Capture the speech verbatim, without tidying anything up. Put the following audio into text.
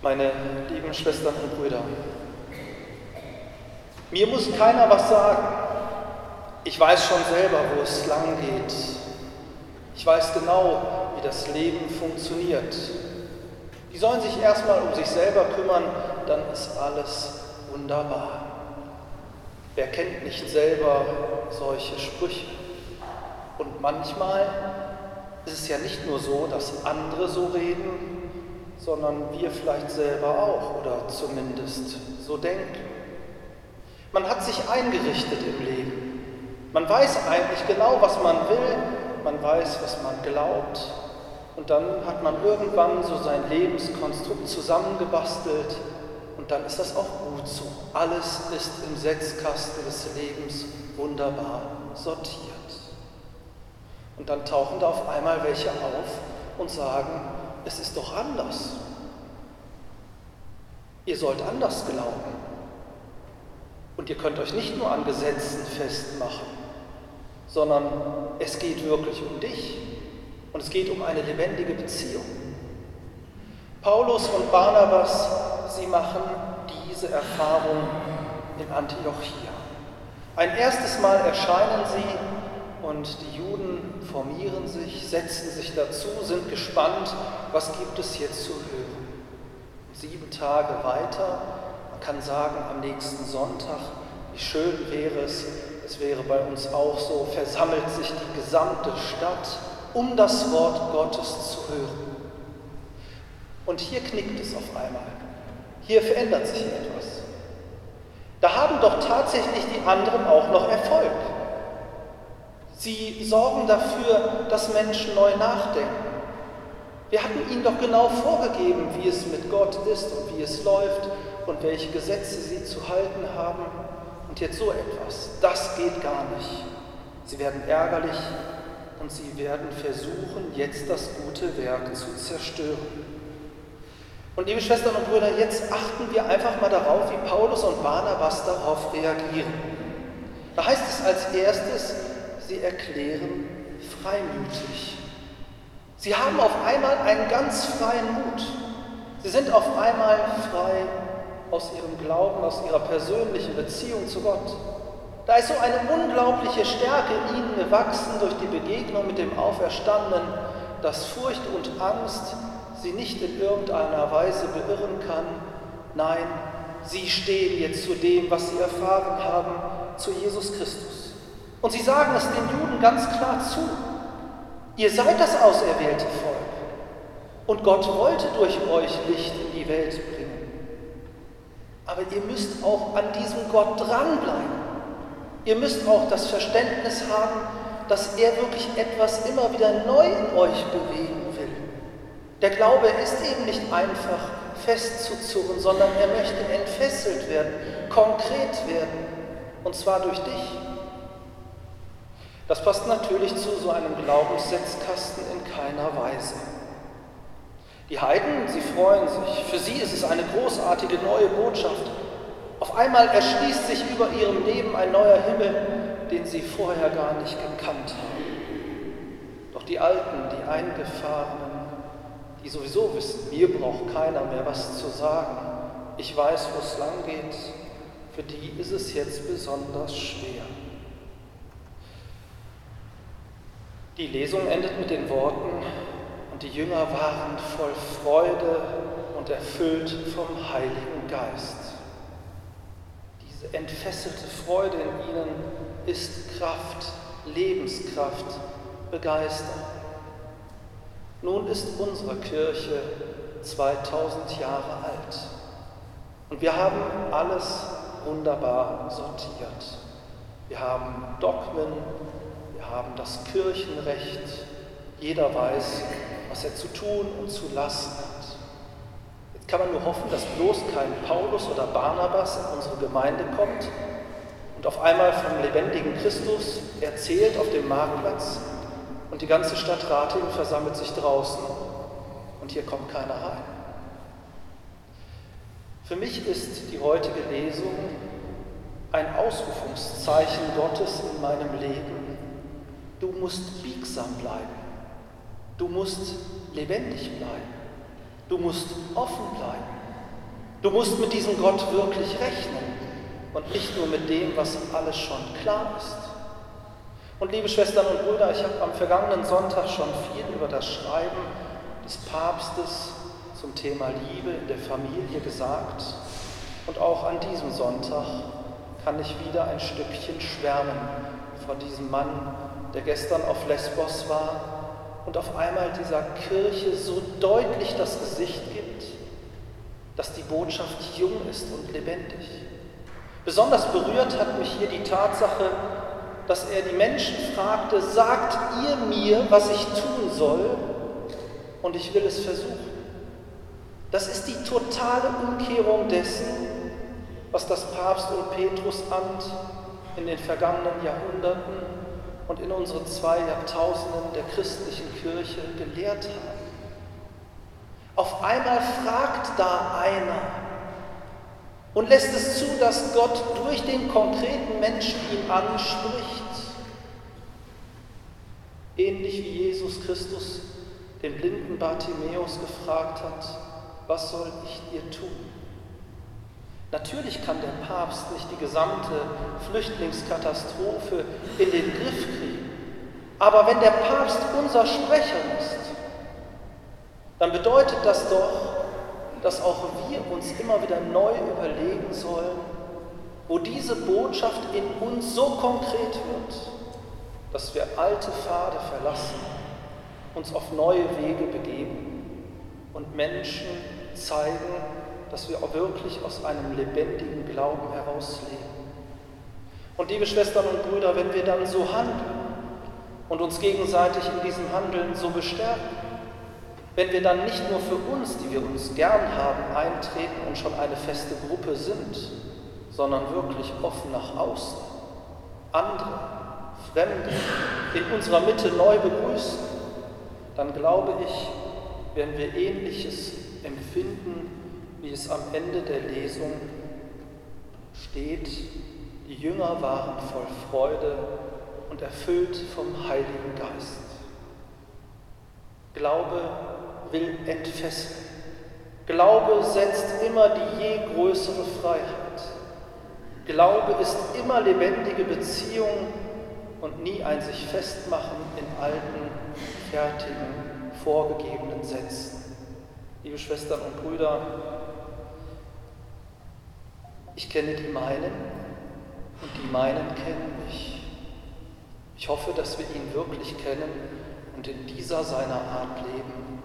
Meine lieben Schwestern und Brüder, mir muss keiner was sagen. Ich weiß schon selber, wo es lang geht. Ich weiß genau, wie das Leben funktioniert. Die sollen sich erstmal um sich selber kümmern, dann ist alles wunderbar. Wer kennt nicht selber solche Sprüche? Und manchmal ist es ja nicht nur so, dass andere so reden, sondern wir vielleicht selber auch oder zumindest so denken. Man hat sich eingerichtet im Leben. Man weiß eigentlich genau, was man will, man weiß, was man glaubt, und dann hat man irgendwann so sein Lebenskonstrukt zusammengebastelt und dann ist das auch gut so. Alles ist im Setzkasten des Lebens wunderbar sortiert. Und dann tauchen da auf einmal welche auf und sagen, es ist doch anders. Ihr sollt anders glauben. Und ihr könnt euch nicht nur an Gesetzen festmachen, sondern es geht wirklich um dich und es geht um eine lebendige Beziehung. Paulus und Barnabas, sie machen diese Erfahrung in Antiochia. Ein erstes Mal erscheinen sie und die Juden formieren sich, setzen sich dazu, sind gespannt, was gibt es jetzt zu hören. Und sieben Tage weiter, man kann sagen am nächsten Sonntag, wie schön wäre es, es wäre bei uns auch so, versammelt sich die gesamte Stadt, um das Wort Gottes zu hören. Und hier knickt es auf einmal. Hier verändert sich etwas. Da haben doch tatsächlich die anderen auch noch Erfolg. Sie sorgen dafür, dass Menschen neu nachdenken. Wir hatten ihnen doch genau vorgegeben, wie es mit Gott ist und wie es läuft und welche Gesetze sie zu halten haben. Und jetzt so etwas, das geht gar nicht. Sie werden ärgerlich und sie werden versuchen, jetzt das gute Werk zu zerstören. Und liebe Schwestern und Brüder, jetzt achten wir einfach mal darauf, wie Paulus und Barnabas darauf reagieren. Da heißt es als erstes, sie erklären freimütig. Sie haben auf einmal einen ganz freien Mut. Sie sind auf einmal frei aus ihrem Glauben, aus ihrer persönlichen Beziehung zu Gott. Da ist so eine unglaubliche Stärke in ihnen gewachsen durch die Begegnung mit dem Auferstandenen, dass Furcht und Angst sie nicht in irgendeiner Weise beirren kann. Nein, sie stehen jetzt zu dem, was sie erfahren haben, zu Jesus Christus. Und sie sagen es den Juden ganz klar zu. Ihr seid das auserwählte Volk. Und Gott wollte durch euch Licht in die Welt bringen. Aber ihr müsst auch an diesem Gott dranbleiben. Ihr müsst auch das Verständnis haben, dass er wirklich etwas immer wieder neu in euch bewegen will. Der Glaube ist eben nicht einfach festzuzurren, sondern er möchte entfesselt werden, konkret werden, und zwar durch dich. Das passt natürlich zu so einem Glaubenssetzkasten in keiner Weise. Die Heiden, sie freuen sich. Für sie ist es eine großartige neue Botschaft. Auf einmal erschließt sich über ihrem Leben ein neuer Himmel, den sie vorher gar nicht gekannt haben. Doch die Alten, die Eingefahrenen, die sowieso wissen, mir braucht keiner mehr was zu sagen, ich weiß, wo es lang geht, für die ist es jetzt besonders schwer. Die Lesung endet mit den Worten: Und die Jünger waren voll Freude und erfüllt vom Heiligen Geist. Diese entfesselte Freude in ihnen ist Kraft, Lebenskraft, Begeisterung. Nun ist unsere Kirche zweitausend Jahre alt und wir haben alles wunderbar sortiert. Wir haben Dogmen, wir haben das Kirchenrecht, jeder weiß, was er zu tun und zu lassen hat. Jetzt kann man nur hoffen, dass bloß kein Paulus oder Barnabas in unsere Gemeinde kommt und auf einmal vom lebendigen Christus erzählt auf dem Marktplatz und die ganze Stadt Ratingen versammelt sich draußen und hier kommt keiner rein. Für mich ist die heutige Lesung ein Ausrufungszeichen Gottes in meinem Leben. Du musst biegsam bleiben. Du musst lebendig bleiben. Du musst offen bleiben. Du musst mit diesem Gott wirklich rechnen und nicht nur mit dem, was alles schon klar ist. Und liebe Schwestern und Brüder, ich habe am vergangenen Sonntag schon viel über das Schreiben des Papstes zum Thema Liebe in der Familie gesagt. Und auch an diesem Sonntag kann ich wieder ein Stückchen schwärmen von diesem Mann, der gestern auf Lesbos war und auf einmal dieser Kirche so deutlich das Gesicht gibt, dass die Botschaft jung ist und lebendig. Besonders berührt hat mich hier die Tatsache, dass er die Menschen fragte, sagt ihr mir, was ich tun soll, und ich will es versuchen. Das ist die totale Umkehrung dessen, was das Papst- und Petrusamt in den vergangenen Jahrhunderten und in unseren zwei Jahrtausenden der christlichen Kirche gelehrt haben. Auf einmal fragt da einer und lässt es zu, dass Gott durch den konkreten Menschen ihn anspricht. Ähnlich wie Jesus Christus den blinden Bartimäus gefragt hat, was soll ich dir tun? Natürlich kann der Papst nicht die gesamte Flüchtlingskatastrophe in den Griff kriegen. Aber wenn der Papst unser Sprecher ist, dann bedeutet das doch, dass auch wir uns immer wieder neu überlegen sollen, wo diese Botschaft in uns so konkret wird, dass wir alte Pfade verlassen, uns auf neue Wege begeben und Menschen zeigen, dass wir auch wirklich aus einem lebendigen Glauben herausleben. Und liebe Schwestern und Brüder, wenn wir dann so handeln und uns gegenseitig in diesem Handeln so bestärken, wenn wir dann nicht nur für uns, die wir uns gern haben, eintreten und schon eine feste Gruppe sind, sondern wirklich offen nach außen, andere, Fremde in unserer Mitte neu begrüßen, dann glaube ich, werden wir Ähnliches empfinden, wie es am Ende der Lesung steht: Die Jünger waren voll Freude und erfüllt vom Heiligen Geist. Glaube will entfesseln. Glaube setzt immer die je größere Freiheit. Glaube ist immer lebendige Beziehung und nie ein sich festmachen in alten, fertigen, vorgegebenen Sätzen. Liebe Schwestern und Brüder, ich kenne die meinen und die meinen kennen mich. Ich hoffe, dass wir ihn wirklich kennen und in dieser seiner Art leben.